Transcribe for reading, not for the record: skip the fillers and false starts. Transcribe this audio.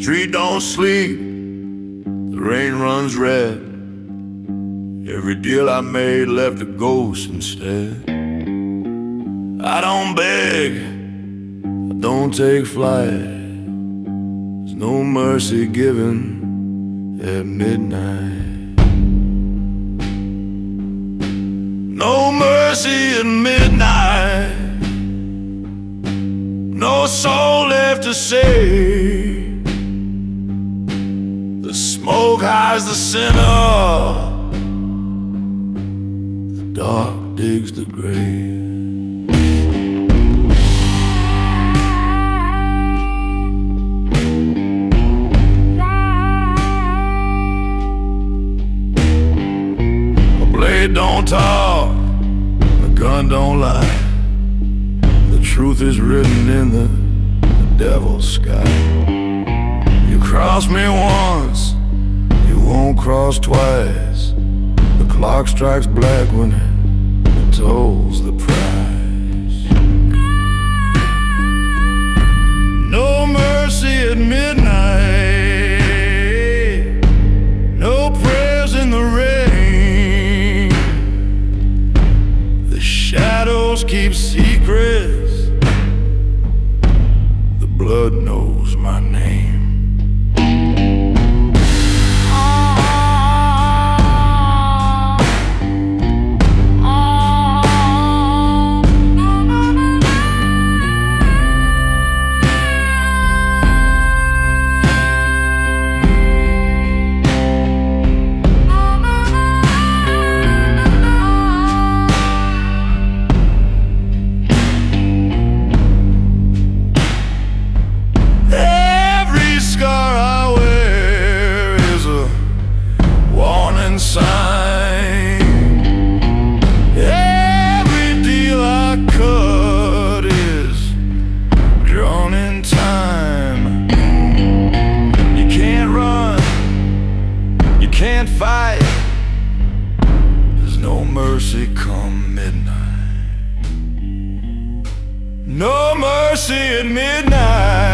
street don't sleep, the rain runs red. Every deal I made left a ghost instead. I don't beg, I don't take flight. There's no mercy given at midnight. No mercy at midnight. No soul left to save. The smoke hides the sinner, the dark digs the grave. A blade don't talk, the gun don't lie. The truth is written in the devil's sky. You cross me once, you won't cross twice. The clock strikes black when it tolls the price. No mercy at midnight. No prayers in the rain. The shadows keep secrets. The blood knows my name. Sign. Every deal I cut is drawn in time. You can't run, you can't fight. There's no mercy come midnight. No mercy at midnight.